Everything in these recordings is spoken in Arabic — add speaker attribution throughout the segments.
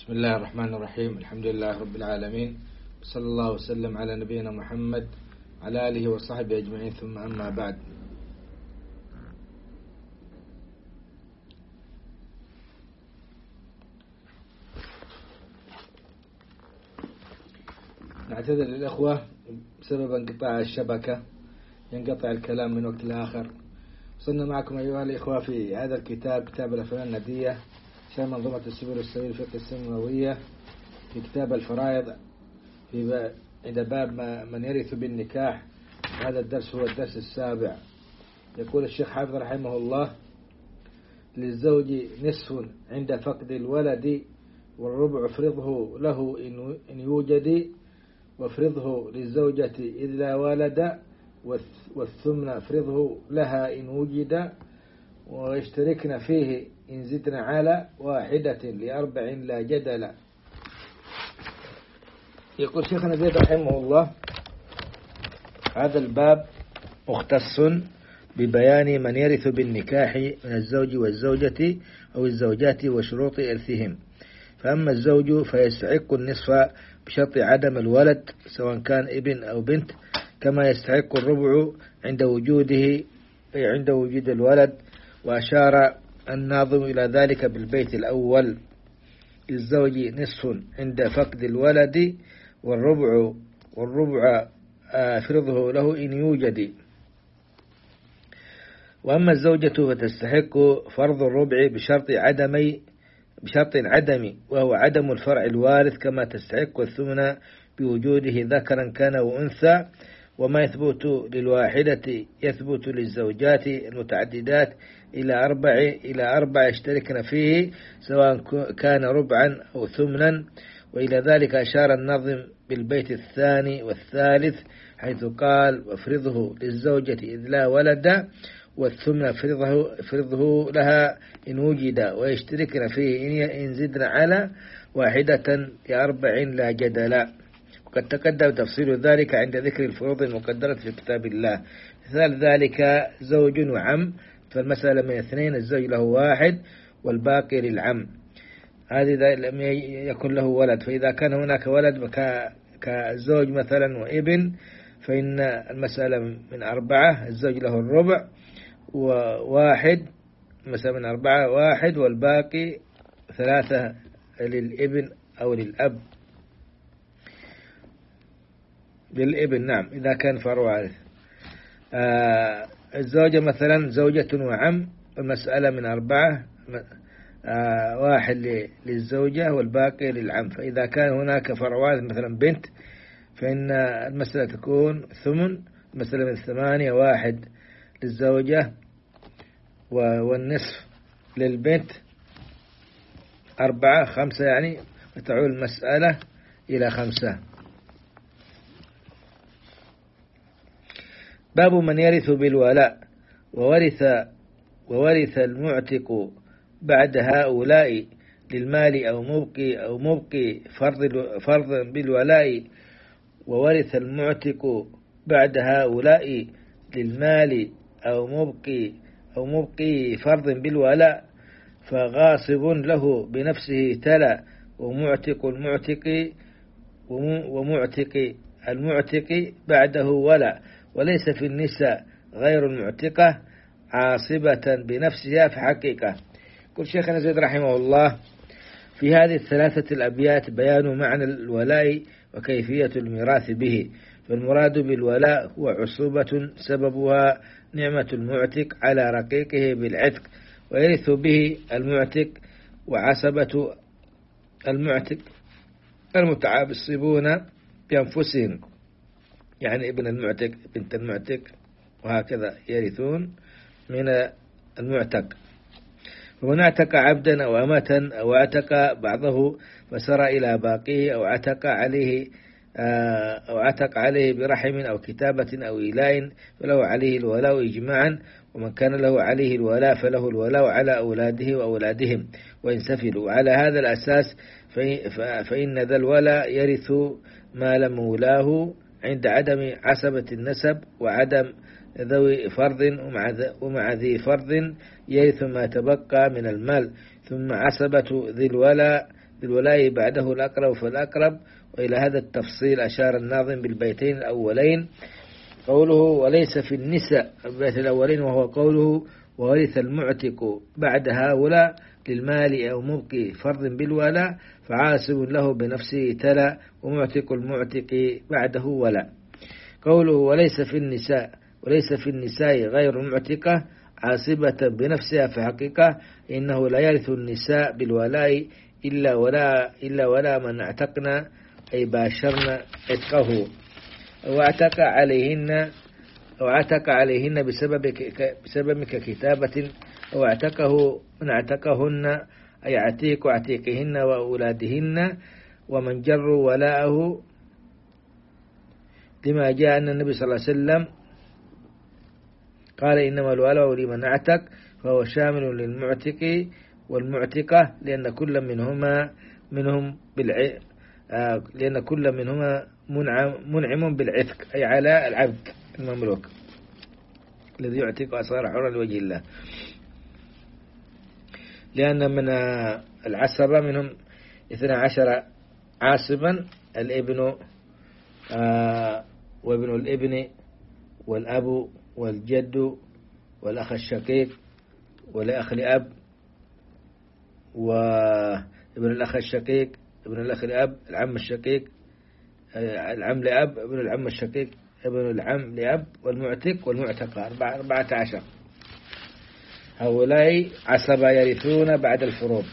Speaker 1: بسم الله الرحمن الرحيم. الحمد لله رب العالمين، صلى الله وسلم على نبينا محمد على آله وصحبه أجمعين، ثم أما بعد. نعتذر للأخوة بسبب انقطاع الشبكة، ينقطع الكلام من وقت لآخر. وصلنا معكم أيها الإخوة في هذا الكتاب، كتاب الأفعال الندية، شرح منظومة السبل والسبيل الفقه السماوية، في كتاب الفرائض، عند باب من يرث بالنكاح. هذا الدرس هو الدرس السابع. يقول الشيخ حافظ رحمه الله: للزوج نصف عند فقد الولد، والربع افرضه له إن يوجد، وافرضه للزوجة إذ لا ولد، والثمن افرضه لها إن وجد، ويشتركن فيه إن زدن على واحدة لأربع لا جدل. يقول شيخنا زيد رحمه الله: هذا الباب مختص ببيان من يرث بالنكاح من الزوج والزوجة أو الزوجات وشروط إرثهم. فأما الزوج فيستحق النصف بشرط عدم الولد، سواء كان ابن أو بنت، كما يستحق الربع عند وجود الولد. وأشار الناظم إلى ذلك بالبيت الأول: للزوج نصف عند فقد الولد، والربع فرضه له إن يوجد. وأما الزوجة فتستحق فرض الربع بشرط عدم، وهو عدم الفرع الوارث، كما تستحق الثمن بوجوده ذكرا كان وأنثى. وما يثبت للواحدة يثبت للزوجات المتعددات إلى أربع يشتركن فيه، سواء كان ربعا أو ثمنا. وإلى ذلك أشار النظم بالبيت الثاني والثالث، حيث قال: وافرضه للزوجة إذ لا ولد، والثمن فرضه لها إن وجد، ويشتركن فيه إن زدن على واحدة لأربع لا جدل. وقد تقدم تفصيل ذلك عند ذكر الفروض المقدرة في كتاب الله. مثال ذلك زوج وعم، فالمسألة من اثنين، الزوج له واحد والباقي للعم. هذه لم يكن له ولد، فإذا كان هناك ولد كزوج مثلا وابن، فإن المسألة من أربعة، الزوج له الربع، وواحد مثلا من أربعة واحد، والباقي ثلاثة للابن أو للأب. للابن، نعم، إذا كان فرع وارث. الزوجة مثلا زوجة وعم، المسألة من أربعة، واحد للزوجة والباقي للعم. فإذا كان هناك فرع وارث مثلا بنت، فإن المسألة تكون ثمن. المسألة من ثمانية، واحد للزوجة والنصف للبنت، أربعة، خمسة يعني، وتعود المسألة إلى خمسة. باب من يرث بالولاء، وورث المعتق بعد هؤلاء للمال أو مبقي فرض بالولاء. وورث المعتق بعد هؤلاء للمال أو مبقي فرض بالولاء، فغاصب له بنفسه تلا، ومعتق المعتق بعده ولا. وليس في النساء غير المعتقة عاصبة بنفسها في حقيقة. يقول شيخنا زيد رحمه الله: في هذه الثلاثة الأبيات بيان معنى الولاء وكيفية الميراث به. فالمراد بالولاء هو عصوبة سببها نعمة المعتق على رقيقه بالعتق، ويرث به المعتق وعصبة المعتق المتعاصبون بأنفسهم، يعني ابن المعتق، بنت المعتق، وهكذا يرثون من المعتق. ومن اعتق عبدا أو أمة أو اعتق بعضه فسر إلى باقيه، أو عتق عليه برحم أو كتابة أو إيلاء، فله عليه الولاء إجماعا. ومن كان له عليه الولاء فله الولاء على أولاده وأولادهم وإن سفلوا. وعلى هذا الأساس فإن ذا الولاء يرث مال مولاه عند عدم عصبة النسب وعدم ذوي فرض، ومع ذي فرض يرث ما تبقى من المال. ثم عصبة ذي الولاء للولاء بعده الأقرب فالأقرب. وإلى هذا التفصيل أشار الناظم بالبيتين الأولين، قوله وليس في النساء البيت الأولين، وهو قوله وورث المعتق بعد هؤلاء للمال أو مبقي فرض بالولاء فعاسب له بنفسه تلا ومعتق المعتق بعده ولا. قوله وليس في النساء غير المعتقة عاصبة بنفسها فحقيقة إنه لا يرث النساء بالولاء إلا ولا من اعتقنا أي باشرنا عتقه أو اعتق عليهن بسبب ككتابة أو اعتقه من اعتقهن أي عتيقهن وأولادهن. ومن جر ولاءه لما جاء أن النبي صلى الله عليه وسلم قال إنما الولاء لمن اعتق، فهو شامل للمعتق والمعتقة لأن كل منهما منعم بالعتق أي على العبد المملوك الذي يعتق أصغر حرا لوجه الله، لأن من العصبة منهم 12 عاصبا، الابن وابن الابن والأب والجد والأخ الشقيق والأخ لأب وابن الأخ الشقيق ابن الأخ لأب العم الشقيق العم لأب ابن العم الشقيق ابن العم لأب والمعتق والمعتقة 14. هؤلاء عصبة يرثون بعد الفروض.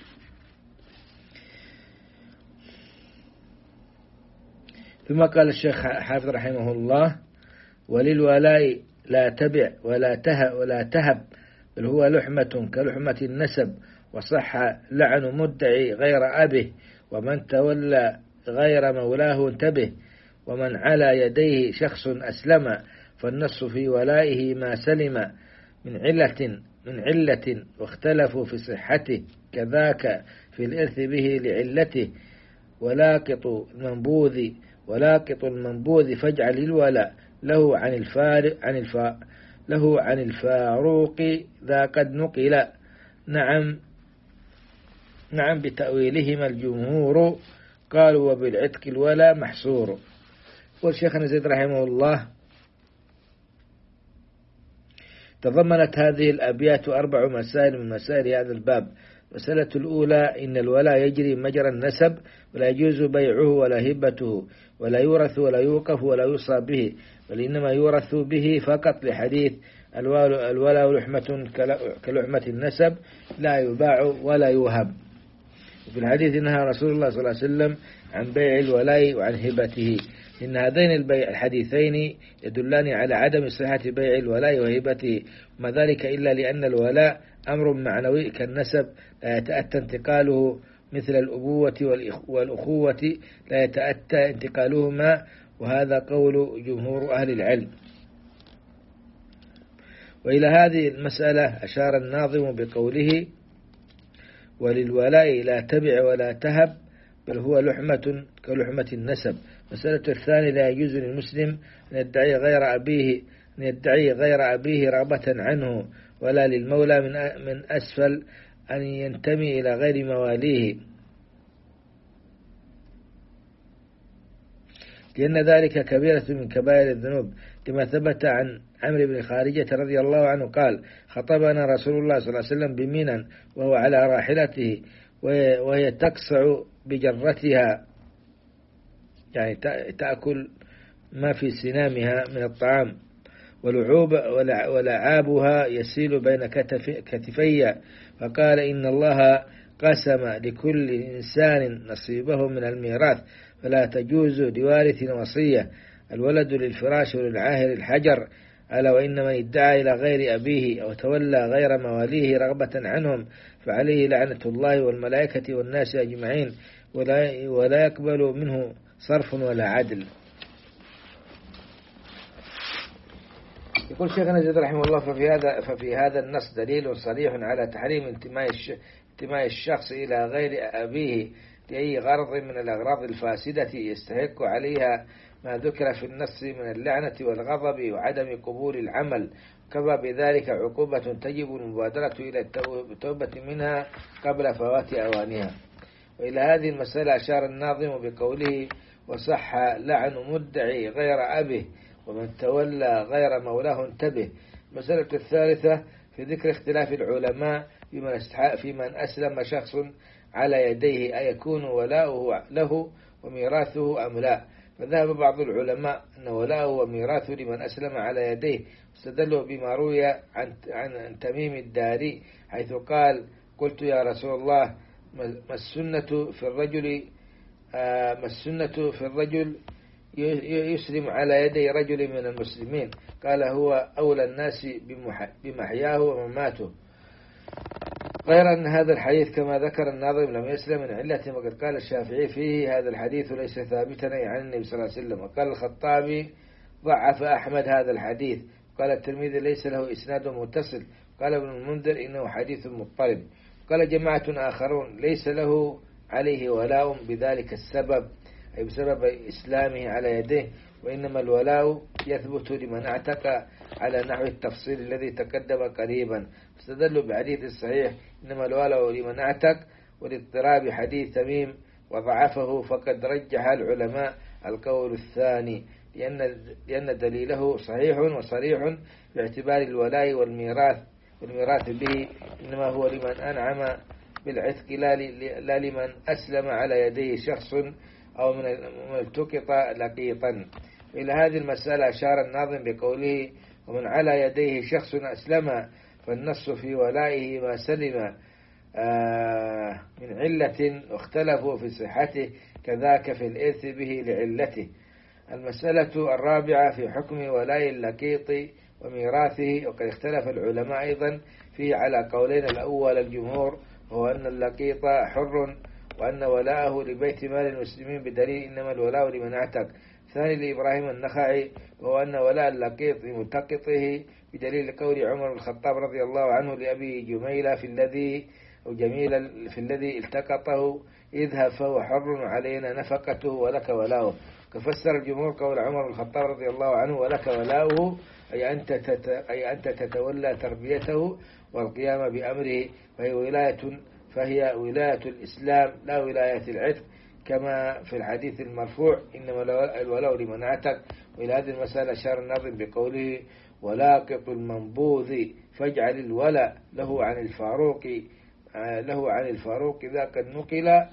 Speaker 1: ثم قال الشيخ حافظ رحمه الله وللولاء لا تبع ولا تهب بل هو لحمة كلحمة النسب، وصح لعن مدعي غير أبه، ومن تولى غير مولاه انتبه، ومن على يديه شخص أسلم فالنص في ولائه ما سلم من علة واختلفوا في صحته، كذاك في الإرث به لعلته، ولاقط المنبوذ فاجعل الولاء له عن الفاروق ذا قد نقل. نعم بتأويلهما الجمهور قالوا وبالعتق الولا محصور. والشيخنا زيد رحمه الله تضمنت هذه الأبيات 4 مسائل من مسائل هذا الباب. المسألة الأولى إن الولاء يجري مجرى النسب ولا يجوز بيعه ولا هبته ولا يورث ولا يوقف ولا يوصى به، بل إنما يورث به فقط لحديث الولاء لحمة كلحمة النسب لا يباع ولا يوهب. وفي الحديث نهى رسول الله صلى الله عليه وسلم عن بيع الولاء وعن هبته. إن هذين الحديثين يدلان على عدم صحة بيع الولاء وهبته، وما ذلك إلا لأن الولاء أمر معنوي كالنسب لا يتأتى انتقاله، مثل الأبوة والأخوة لا يتأتى انتقالهما، وهذا قول جمهور أهل العلم. وإلى هذه المسألة أشار الناظم بقوله وللولاء لا تبع ولا تهب بل هو لحمة كلحمة النسب. مسألة الثانية لا يجوز للمسلم أن يدعي غير أبيه رغبة عنه، ولا للمولى من أسفل أن ينتمي إلى غير مواليه، لأن ذلك كبيرة من كبائر الذنوب، كما ثبت عن عمرو بن خارجة رضي الله عنه قال خطبنا رسول الله صلى الله عليه وسلم بمنى وهو على راحلته وهي تقصع بجرتها، يعني تأكل ما في سنامها من الطعام، ولعابها يسيل بين كتفي، فقال إن الله قسم لكل إنسان نصيبه من الميراث فلا تجوز لوارث وصية، الولد للفراش وللعاهر الحجر، ألا وإن من ادعى إلى غير أبيه أو تولى غير مواليه رغبة عنهم فعليه لعنة الله والملائكة والناس أجمعين، ولا يقبل منه صرف ولا عدل. يقول شيخنا زيد رحمه الله ففي هذا النص دليل صريح على تحريم انتماء الشخص إلى غير أبيه لأي غرض من الأغراض الفاسدة يستحق عليها ما ذكر في النص من اللعنة والغضب وعدم قبول العمل، كما بذلك عقوبة تجب المبادرة إلى التوبة منها قبل فوات أوانها. وإلى هذه المسألة أشار الناظم بقوله: وصح لعن مدعي غير أبه، ومن تولى غير مولاه انتبه. المسألة الثالثة في ذكر اختلاف العلماء في من أسلم شخص على يديه أيكون ولاؤه له وميراثه أم لا. فذهب بعض العلماء أن ولاؤه وميراثه لمن أسلم على يديه، استدلوا بما روي عن تميم الداري حيث قال: قلت يا رسول الله ما السنة في الرجل يسلم على يدي رجل من المسلمين؟ قال: هو أولى الناس بمحياه ومماته. غير أن هذا الحديث كما ذكر الناظم لم يسلم من علة، وقد قال الشافعي فيه: هذا الحديث ليس ثابتا عن النبي صلى الله عليه وسلم. وقال الخطابي: ضعف أحمد هذا الحديث. قال الترمذي: ليس له إسناد متصل. قال ابن المنذر: إنه حديث مضطرب. قال جماعة آخرون: ليس له عليه ولاء بذلك السبب، أي بسبب إسلامه على يديه، وإنما الولاء يثبت لمن اعتق على نحو التفصيل الذي تقدم قريبا. استدلوا بحديث الصحيح: إنما الولاء لمن اعتق، والاضطراب حديث تميم وضعفه، فقد رجح العلماء القول الثاني لأن دليله صحيح وصريح باعتبار الولاء والميراث به إنما هو لمن أنعم بالعتق لا لمن أسلم على يديه شخص أو من التقط لقيطا. إلى هذه المسألة أشار الناظم بقوله: ومن على يديه شخص أسلم، فالنص في ولائه ما سلم من علة واختلفوا في صحته، كذاك في الإرث به لعلته. المسألة الرابعة في حكم ولاء اللقيط وميراثه، وقد اختلف العلماء أيضا فيه على قولين: الأول الجمهور هو أن اللقيط حر، وأن ولاءه لبيت مال المسلمين بدليل إنما الولاء لمن اعتق. ثاني لإبراهيم النخعي وهو أن ولاء اللقيط لملتقطه بدليل قول عمر بن الخطاب رضي الله عنه لأبي جميلة في الذي التقطه: اذهب فهو حر علينا نفقته ولك ولاؤه. ففسر الجمهور قول عمر بن الخطاب رضي الله عنه ولك ولاؤه أي أنت تتولى تربيته والقيام بأمره، فهي ولاية الإسلام لا ولاية العتق، كما في الحديث المرفوع: إنما الولاء لمن اعتق. وإلى هذه المسألة أشار الناظم بقوله: ولاقط المنبوذ فاجعل الولاء له عن الفاروق إذا قد نقل.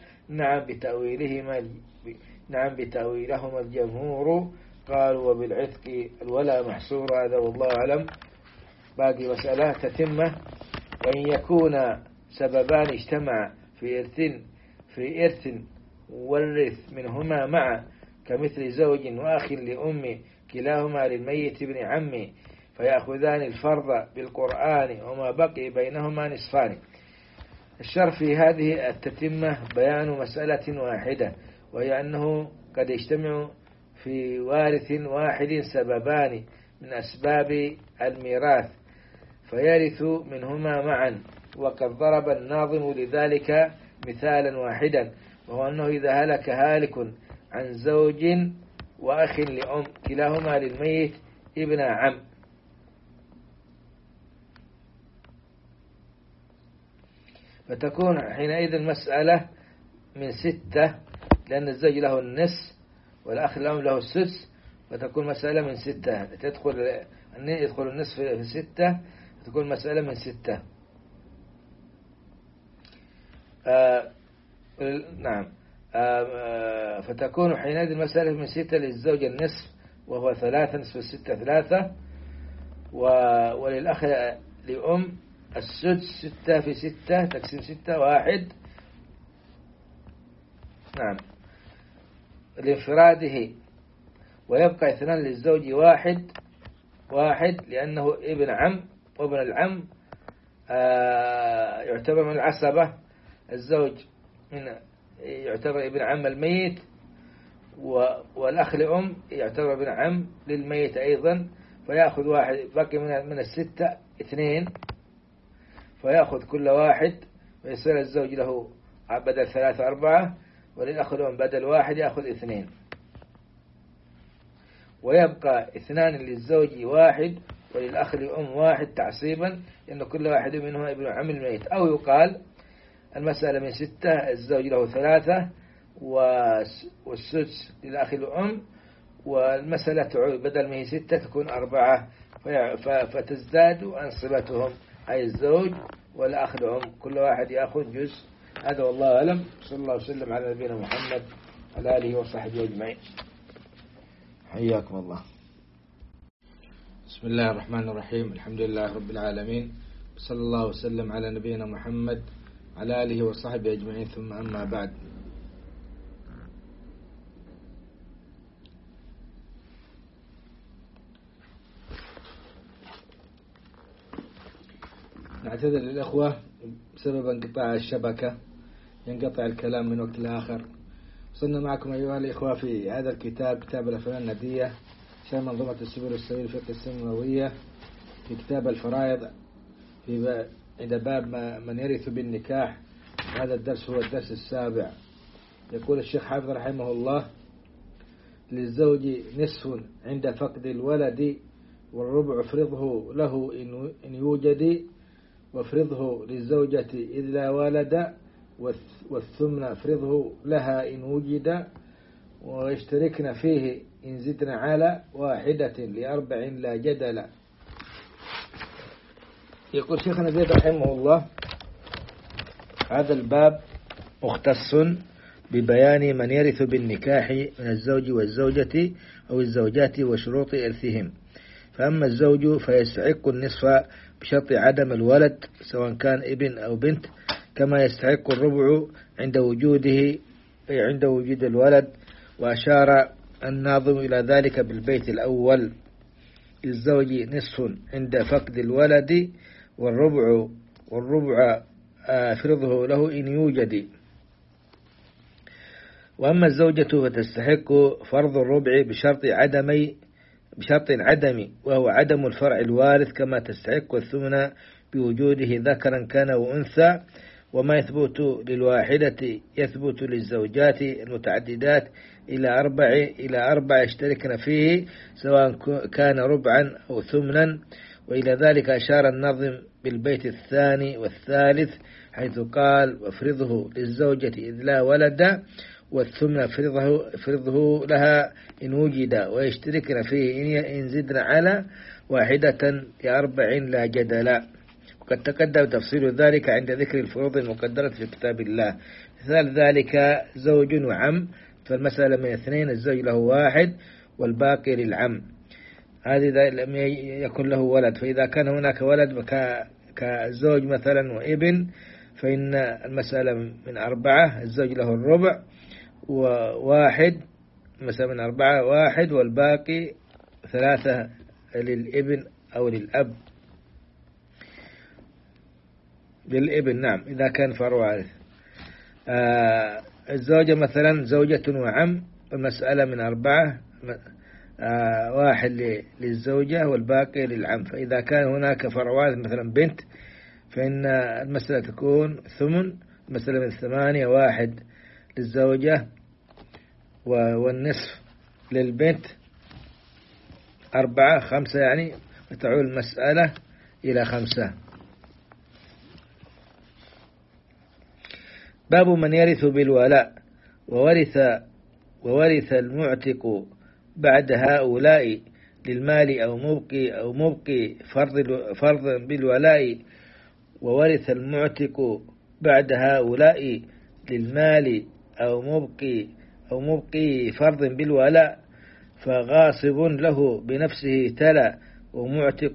Speaker 1: نعم بتأويلهما الجمهور قالوا: وبالعتق الولاء محصور. هذا والله أعلم. باقي مسألة تتمة: وإن يكون سببان اجتمع في إرث ورث منهما معا، كمثل زوج وأخ لأم كلاهما للميت ابن عم، فيأخذان الفرض بالقرآن وما بقي بينهما نصفان. الشرع في هذه التتمة بيان مسألة واحدة، وهي أنه قد يجتمع في وارث واحد سببان من أسباب الميراث فيرث منهما معا. وقد ضرب الناظم لذلك مثالا واحدا، وهو أنه إذا هلك هالك عن زوج وأخ لأم كلاهما للميت ابن عم، فتكون حينئذ مسألة من 6، لأن الزوج له النصف والأخ الأم له السدس، فتكون مسألة من 6. يدخل النصف في 6، فتكون مسألة من 6. نعم. فتكون حينئذ المسألة من 6 للزوج النصف وهو 3، نصف 6 3، وللأخ لأم السدس 6 في 6 تقسيم 6 1. نعم لانفراده. ويبقى 2 للزوج واحد لأنه ابن عم، وابن العم يعتبر من العصبة. الزوج يعتبر ابن عم الميت، والأخ لأم يعتبر ابن عم للميت أيضا، فيأخذ واحد. بقي من 6 2، فيأخذ كل واحد، ويصير الزوج له بدل 3 4، وللأخ لأم بدل 1 يأخذ 2. ويبقى 2 للزوج 1 وللأخ لأم 1 تعصيبا، لأن كل واحد منهم ابن عم الميت. أو يقال المسألة من 6، الزوج له 3 والسدس للأخ الأم، والمسألة بدل ما هي 6 تكون 4، فتزداد أنصبتهم، أي الزوج والأخ الأم كل واحد يأخذ جزء. هذا والله أعلم. صلى الله وسلم على نبينا محمد على آله وصحبه أجمعين. حياكم الله. بسم الله الرحمن الرحيم. الحمد لله رب العالمين، صلى الله وسلم على نبينا محمد على آله وصحبه أجمعين، ثم أما بعد. نعتذر للأخوة بسبب انقطاع الشبكة، ينقطع الكلام من وقت لآخر. وصلنا معكم أيها الإخوة في هذا الكتاب، كتاب الأفعال الندية، شرح منظومة السبل والسبيل في القصة النبوية، في كتاب الفرائض، في عند باب من يرث بالنكاح. هذا الدرس هو الدرس السابع. يقول الشيخ حافظ رحمه الله: للزوج نصف عند فقد الولد، والربع افرضه له إن يوجد، وافرضه للزوجة إذ لا ولد، والثمن افرضه لها إن وجد، ويشتركن فيه إن زدن على واحدة ل4 لا جدل. يقول شيخنا زيد رحمه الله: هذا الباب مختص ببيان من يرث بالنكاح من الزوج والزوجة أو الزوجات وشروط إرثهم. فأما الزوج فيستحق النصف بشرط عدم الولد سواء كان ابن أو بنت، كما يستحق الربع عند وجود الولد. وأشار الناظم إلى ذلك بالبيت الأول: للزوج نصف عند فقد الولد، والربع فرضه له إن يوجد. وأما الزوجة فتستحق فرض الربع بشرط عدم، وهو عدم الفرع الوارث، كما تستحق الثمن بوجوده ذكرا كان وأنثى. وما يثبت للواحدة يثبت للزوجات المتعددات إلى 4 يشتركن فيه، سواء كان ربعا أو ثمنا. وإلى ذلك أشار النظم بالبيت الثاني والثالث، حيث قال: وافرضه للزوجة إذ لا ولد، والثمن فرضه لها إن وجد، ويشتركن فيه إن زدن على واحدة ل4 لا جدل. وقد تقدم تفصيل ذلك عند ذكر الفروض المقدرة في كتاب الله. مثال ذلك زوج وعم، فالمسألة من 2، الزوج له 1 والباقي للعم. هذه لم يكن له ولد، فإذا كان هناك ولد كزوج مثلا وابن، فإن المسألة من 4، الزوج له الربع، و1 مثلا من 4 1، والباقي 3 للابن أو للأب. للابن نعم، إذا كان فرع وارث. الزوجة مثلا زوجة وعم، المسألة من 4، 1 للزوجة والباقي للعم. فإذا كان هناك فرع وارث مثلا بنت، فإن المسألة تكون ثمن. المسألة من 8، 1 للزوجة والنصف للبنت، 4 5 يعني، وتعود المسألة إلى 5. باب من يرث بالولاء، وورث المعتق بعد هؤلاء للمال أو مبقي فرض بالولاء. وورث المعتق بعد هؤلاء للمال أو مبقي فرض بالولاء، فغاصب له بنفسه تلا، ومعتق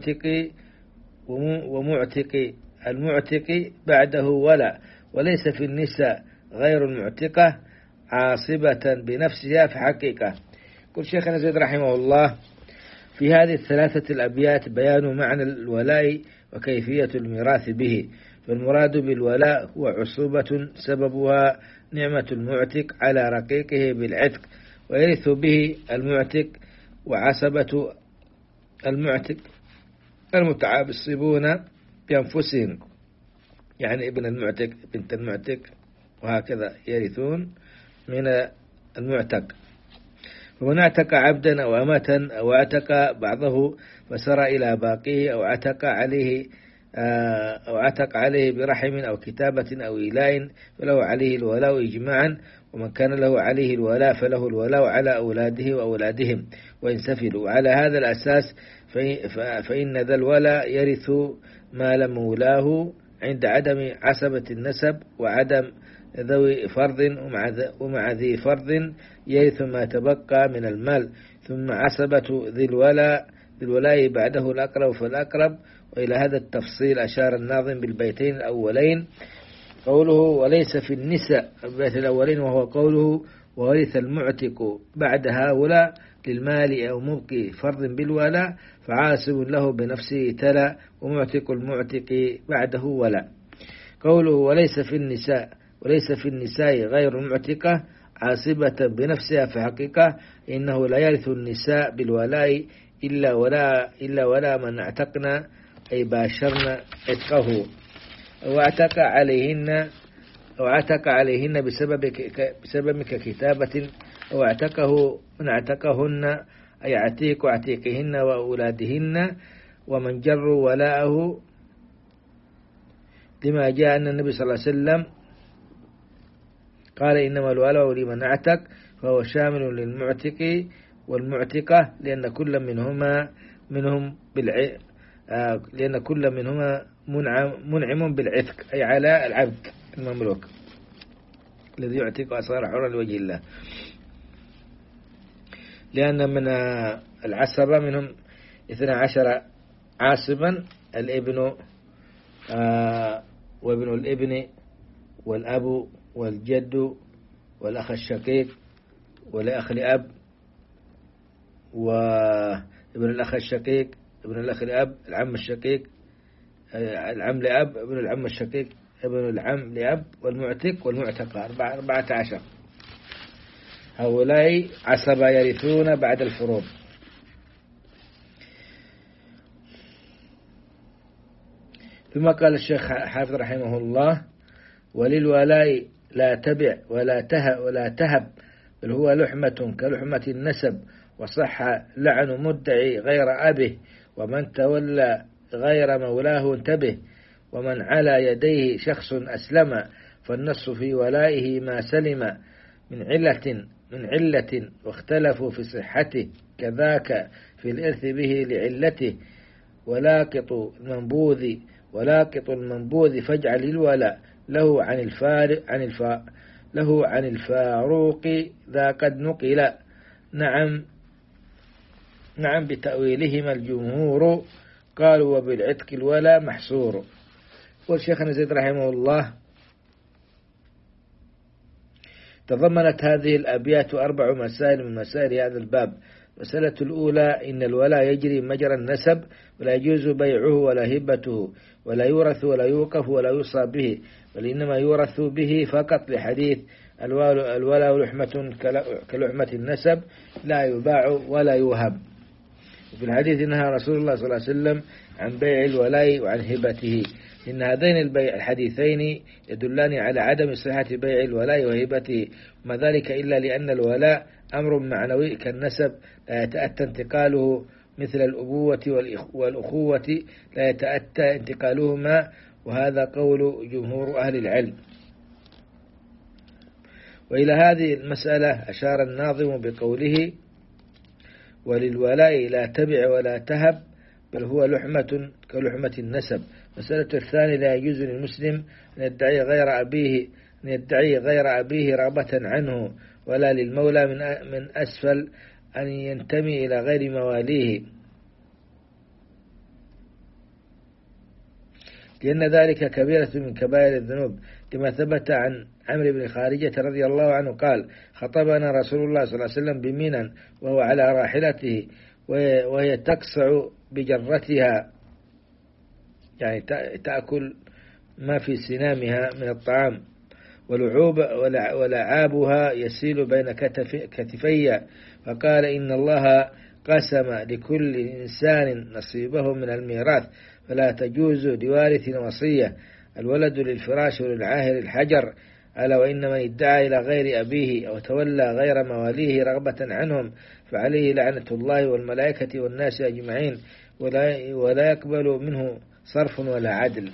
Speaker 1: المعتق بعده ولا. وليس في النساء غير المعتقة عاصبة بنفسها في حقيقة. يقول شيخنا زيد رحمه الله: في هذه 3 الأبيات بيان معنى الولاء وكيفية الميراث به. فالمراد بالولاء هو عصوبة سببها نعمة المعتق على رقيقه بالعتق، ويرث به المعتق وعصبة المعتق المتعاصبون بأنفسهم، يعني ابن المعتق بنت المعتق، وهكذا يرثون من المعتق. ومن اعتق عبدا أو أمة أو اعتق بعضه فسر إلى باقيه، أو اعتق عليه أو عتق عليه برحم أو كتابة أو إيلاء فله عليه الولاء إجماعا، ومن كان له عليه الولاء فله الولاء على أولاده وأولادهم وإن سفلوا. وعلى هذا الأساس فإن ذا الولاء يرث مال مولاه عند عدم عصبة النسب وعدم ذوي فرض، ومع ذي فرض يرث ما تبقى من المال. ثم عصبة ذي الولاء بعده الأقرب فالأقرب. وإلى هذا التفصيل أشار الناظم بالبيتين الأولين، قوله وليس في النساء البيت الأولين، وهو قوله وورث المعتق بعد هؤلاء للمال أو مبقي فرض بالولاء فعاصب له بنفسه تلا، ومعتق المعتق بعده ولا. قوله وليس في النساء غير المعتقة عاصبة بنفسها في حقيقة إنه لا يرث النساء بالولاء إلا ولا من اعتقنا أي باشرنا عتقه أو اعتق عليهن بسبب ككتابة أو اعتقه من اعتقهن أي عتيق عتيقهن وأولادهن. ومن جر ولاءه لما جاء أن النبي صلى الله عليه وسلم قال إنما الولاء لمن اعتق، فهو شامل للمعتق والمعتقة لأن كل منهما منعم بالعتق أي على العبد المملوك الذي يعتق أصغر حرا لوجه الله. لأن من العصبة منهم 12 عاصبا، الابن وابن الابن والأب والجد والأخ الشقيق والأخ لأب وابن الأخ الشقيق ابن الأخ لأب العم الشقيق العم لأب ابن العم الشقيق ابن العم لأب والمعتق والمعتقة 14. هؤلاء عصبة يرثون بعد الفروض. ثم قال الشيخ حافظ رحمه الله وللولاء لا تبع ولا تهب بل هو لحمة كلحمة النسب، وصح لعن مدعي غير أبه، ومن تولى غير مولاه انتبه، ومن على يديه شخص أسلم فالنص في ولائه ما سلم من علة واختلفوا في صحته، كذاك في الإرث به لعلته، ولاقط المنبوذ فاجعل الولاء له عن الفاروق ذا قد نقل. نعم بتأويلهما الجمهور قالوا وبالعتق الولا محصور. والشيخ زيد رحمه الله تضمنت هذه الأبيات 4 مسائل من مسائل هذا الباب. المسألة الأولى إن الولاء يجري مجرى النسب ولا يجوز بيعه ولا هبته ولا يورث ولا يوقف ولا يوصى به، بل إنما يورث به فقط لحديث الولاء لحمة كلحمة النسب لا يباع ولا يوهب. وفي الحديث نهى رسول الله صلى الله عليه وسلم عن بيع الولاء وعن هبته. إن هذين الحديثين يدلان على عدم صحة بيع الولاء وهبته، وما ذلك إلا لأن الولاء أمر معنوي كالنسب لا يتأتى انتقاله، مثل الأبوة والأخوة لا يتأتى انتقالهما، وهذا قول جمهور أهل العلم. وإلى هذه المسألة أشار الناظم بقوله وللولاء لا تبع ولا تهب بل هو لحمة كلحمة النسب. مسألة الثانية لا يجوز للمسلم أن يدعي غير أبيه رغبة عنه، ولا للمولى من أسفل أن ينتمي إلى غير مواليه، لأن ذلك كبيرة من كبائر الذنوب، كما ثبت عن عمرو بن خارجة رضي الله عنه قال خطبنا رسول الله صلى الله عليه وسلم بمنى وهو على راحلته وهي تقصع بجرتها، يعني تأكل ما في سنامها من الطعام، ولعابها يسيل بين كتفي، فقال إن الله قسم لكل إنسان نصيبه من الميراث، فلا تجوز لوارث وصية، الولد للفراش وللعاهر الحجر، ألا وإن من ادعى إلى غير أبيه أو تولى غير مواليه رغبة عنهم فعليه لعنة الله والملائكة والناس أجمعين، ولا يقبل منه صرف ولا عدل.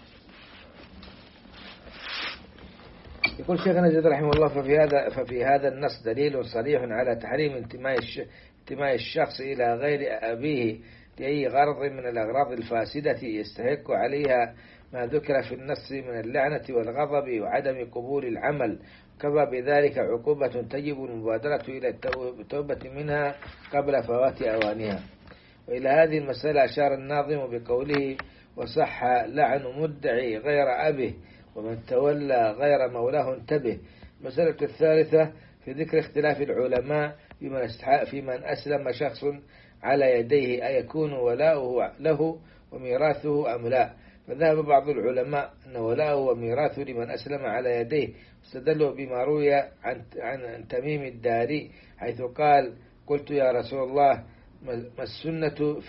Speaker 1: يقول شيخنا جد رحمه الله ففي هذا النص دليل صريح على تحريم انتماء الشخص إلى غير أبيه لأي غرض من الأغراض الفاسدة يستحق عليها ما ذكر في النص من اللعنة والغضب وعدم قبول العمل، كما بذلك عقوبة تجب المبادرة إلى التوبة منها قبل فوات أوانها. وإلى هذه المسألة أشار الناظم بقوله: وصح لعن مدعي غير أبه ومن تولى غير مولاه انتبه. المسألة الثالثة في ذكر اختلاف العلماء في من أسلم شخص على يديه أيكون ولاؤه له وميراثه أم لا. فذهب بعض العلماء أن ولاؤه وميراثه لمن أسلم على يديه، استدلوا بما روي عن تميم الداري حيث قال: قلت يا رسول الله ما السنة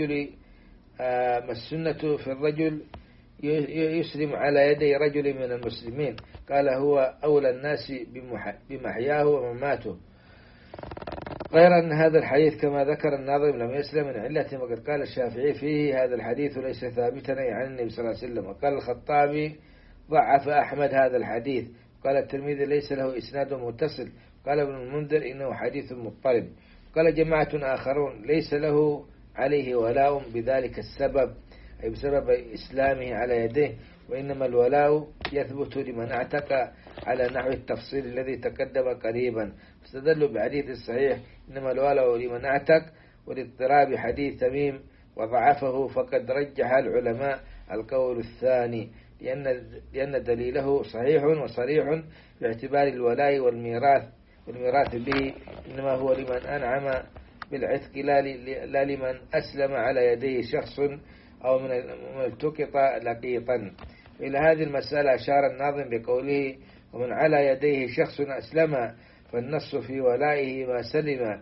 Speaker 1: في الرجل يسلم على يدي رجل من المسلمين؟ قال: هو أولى الناس بمحياه ومماته. غير أن هذا الحديث كما ذكر الناظم لم يسلم من علة، وقد قال الشافعي فيه: هذا الحديث ليس ثابتا عن النبي صلى الله عليه وسلم. وقال الخطابي: ضعف أحمد هذا الحديث. قال الترمذي: ليس له إسناد متصل. قال ابن المنذر: إنه حديث مضطرب. قال جماعة آخرون: ليس له عليه ولاء بذلك السبب، أي بسبب إسلامه على يديه، وإنما الولاء يثبت لمن اعتق على نحو التفصيل الذي تقدم قريبا. استدلوا بحديث الصحيح: إنما الولاء لمن اعتق، والاضطراب حديث تميم وضعفه، فقد رجح العلماء القول الثاني لأن دليله صحيح وصريح باعتبار الولاء والميراث به إنما هو لمن أنعم بالعتق لا لمن أسلم على يديه شخص أو من التقط لقيطا. إلى هذه المسألة أشار الناظم بقوله: ومن على يديه شخص أسلم، فالنص في ولائه ما سلم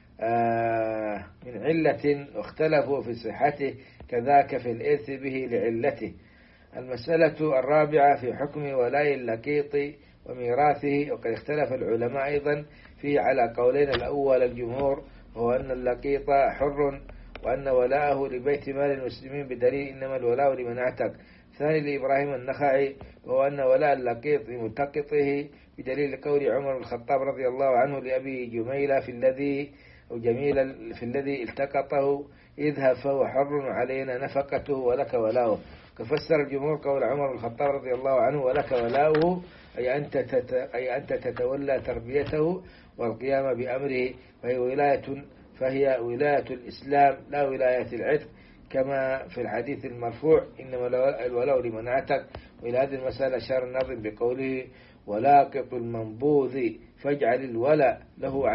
Speaker 1: من علة واختلفوا في صحته، كذاك في الإرث به لعلته. المسألة الرابعة في حكم ولاء اللقيط وميراثه، وقد اختلف العلماء أيضا فيه على قولين: الأول الجمهور هو أن اللقيط حر وأن ولاءه لبيت مال المسلمين بدليل إنما الولاء لمن اعتق. ثاني لإبراهيم النخعي وهو أن ولاء اللقيط لملتقطه بدليل قول عمر بن الخطاب رضي الله عنه لأبي جميلة في الذي التقطه: اذهب فهو حر علينا نفقته ولك ولاؤه. كفسر الجمهور قول عمر بن الخطاب رضي الله عنه ولك ولاؤه أي أنت تتولى تربيته والقيام بأمره، فهي ولاية الإسلام لا ولاية العتق، كما في الحديث المرفوع: إنما الولاء لمن اعتق. وإلى هذه المسألة أشار الناظم بقوله: ولاقط المنبوذ فاجعل الولاء له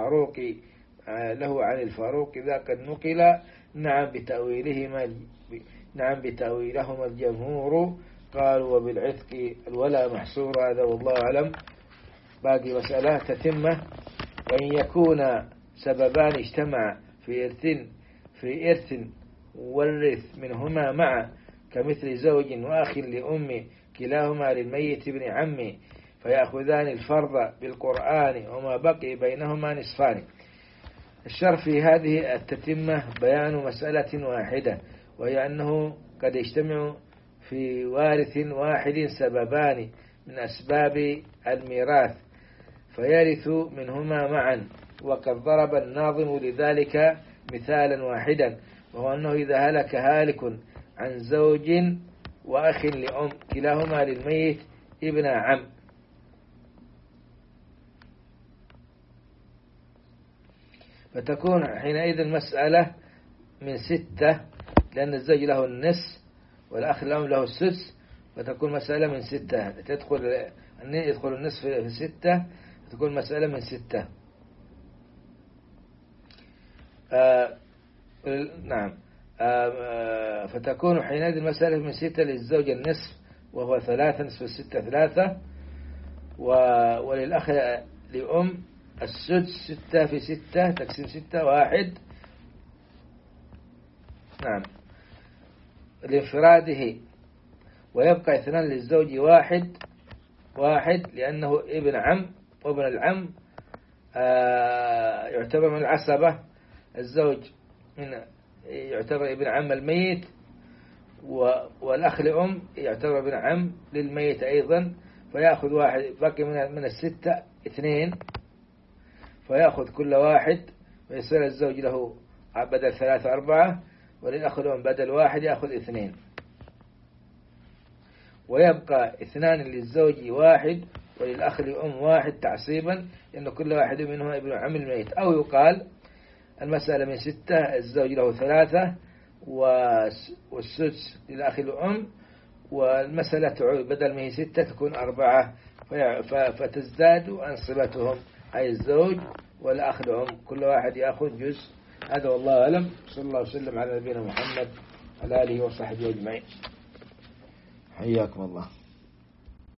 Speaker 1: عن الفاروق ذا قد نقل. نعم بتأويلهما الجمهور قالوا وبالعتق الولاء محصور. هذا والله أعلم. باقي مسألة تتمة: وإن يكون سببان اجتمع في إرث والرث منهما معا، كمثل زوج وأخ لأم كلاهما للميت ابن عم، فيأخذان الفرض بالقرآن وما بقي بينهما نصفان. الشرع في هذه التتمة بيان مسألة واحدة، وهي أنه قد يجتمع في وارث واحد سببان من أسباب الميراث فيرث منهما معا. وقد ضرب الناظم لذلك مثالا واحدا، وهو أنه إذا هلك هالك عن زوج وأخ لأم كلاهما للميت ابن عم، فتكون حينئذ المسألة من 6، لأن الزوج له النصف والأخ الأم له السدس، فتكون مسألة من 6. يدخل النصف في 6، تكون مسألة من 6. نعم. فتكون حينئذ المسألة من 6 للزوج النصف وهو 3، نصف 6 3، وللأخ لأم السدس 6 في 6 تقسيم 6 1. نعم لانفراده. ويبقى 2 للزوج واحد لأنه ابن عم، وابن العم يعتبر من العصبة. الزوج يعتبر ابن عم الميت، والأخ لأم يعتبر ابن عم للميت أيضا، فيأخذ واحد، بقي من الستة اثنين، فيأخذ كل واحد، ويصير الزوج له بدل 3 4، وللأخ لأم بدل واحد يأخذ اثنين، ويبقى 2 للزوج واحد، وللأخ لأم واحد تعصيبا، لأن كل واحد منهما ابن عم الميت. أو يقال المسألة من 6، الزوج له 3 والسدس للأخ لأم، والمسألة تعود بدل ما هي 6 تكون 4، فتزداد أنصبتهم، أي الزوج والأخ لأم كل واحد يأخذ جزء. هذا والله أعلم. صلى الله وسلم على نبينا محمد على آله وصحبه أجمعين. حياكم الله.